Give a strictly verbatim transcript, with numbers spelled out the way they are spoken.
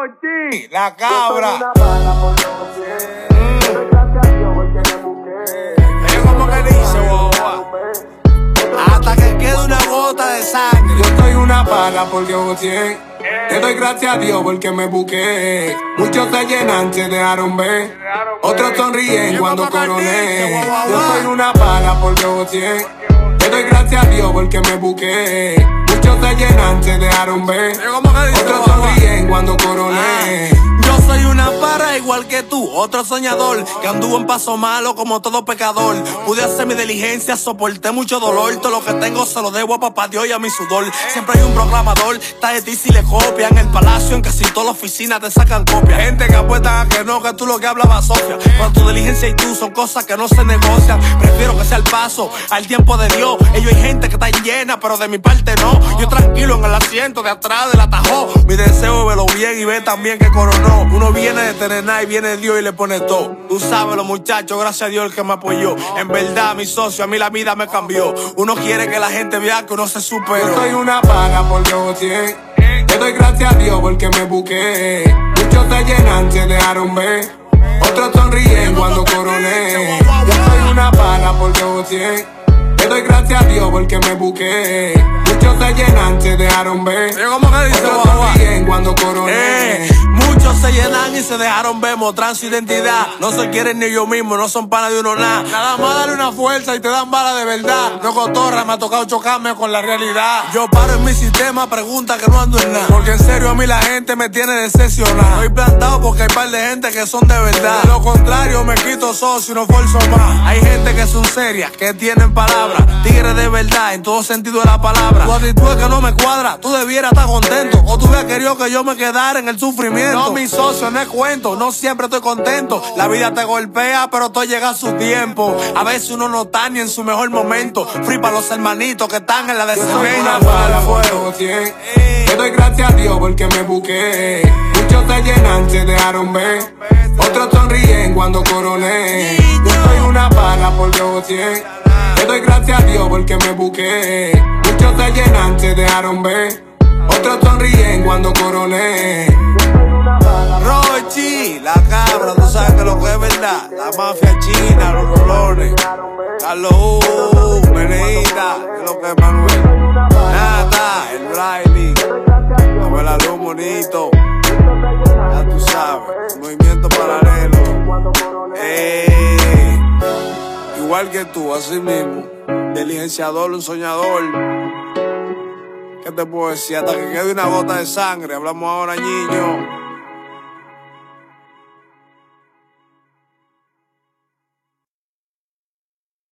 Rochi, la cabra. Es como que dice, boba. Hasta que quede una gota de sangre. Yo soy una pala porque goteé. Te doy gracias a Dios porque me busqué. Muchos se llenan, se dejaron ver. Otros sonríen cuando coroné. Yo soy una pala porque goteé. Te doy gracias a Dios porque me busqué. Muchos se llenan, se dejaron ver. Otros sonríen cuando coroné. Yo soy una para igual que tú, otro soñador que anduvo en paso malo como todo pecador. Pude hacer mi diligencia, soporté mucho dolor. Todo lo que tengo se lo debo a papá Dios y a mi sudor. Siempre hay un programador, está de ti si le copian. El palacio en casi todas las oficinas te sacan copias. Gente que apuesta a que no, que tú lo que hablabas Sofía. Pero tu diligencia y tú son cosas que no se negocian. Prefiero que sea el paso al tiempo de Dios. Ellos hay gente que está llena, pero de mi parte no. Yo tranquilo en el asiento de atrás del atajo. Mi deseo es verlo bien y ver también que coronó. Uno viene de tener nada y viene Dios y le pone todo. Tú sabes, los muchachos, gracias a Dios el que me apoyó. En verdad, mi socio, a mí la vida me cambió. Uno quiere que la gente vea que uno se superó. Yo soy una pana porque goteé. Te doy gracias a Dios porque me busqué. Muchos se llenan, se dejaron ver. Otros sonríen cuando coroné. Yo soy una pana porque goteé. Te doy gracias a Dios porque me busqué. Muchos se llenan, se dejaron ver. Otros sonríen cuando coroné. Eh, muchos se llenan y se dejaron ver, mostran su identidad. No se quieren ni ellos mismos, no son panas de uno nada. Nada más darle una fuerza y te dan bala de verdad. No cotorra, me ha tocado chocarme con la realidad. Yo paro en mi sistema, pregunta que no ando en nada. Porque en serio a mí la gente me tiene decepcionado. Estoy plantado porque hay par de gente que son de verdad. De lo contrario me quito socio y no forzo más. Hay gente que son serias, que tienen palabras. Tigres de verdad, en todo sentido de la palabra. Tu actitud es que no me cuadra, tú debieras estar contento. O tú hubieras querido que yo me quedara en el sufrimiento. No, mi socio, no es cuento, no siempre estoy contento. La vida te golpea, pero todo llega a su tiempo. A veces uno no está ni en su mejor momento. Free para los hermanitos que están en la desesperanza. Te doy gracias a Dios porque me busqué. Muchos se llenan, se dejaron ver. Otros sonríen cuando coroné. Yo soy una pala porque goteé. Te doy gracias a Dios porque me busqué. Muchos se llenan, se dejaron ver. Otros sonríen cuando coroné. Rochi, la cabra, tú sabes que lo que es verdad. La mafia china, los rolones. Carlos U, Meneita, que es lo que es Manuel. Nada, el Braille. Abuela Luz Bonito. Ya tú sabes, movimiento paralelo. Eh, igual que tú, así mismo. Diligenciador, un soñador. ¿Qué te puedo decir? Hasta que quede una gota de sangre. Hablamos ahora, niño.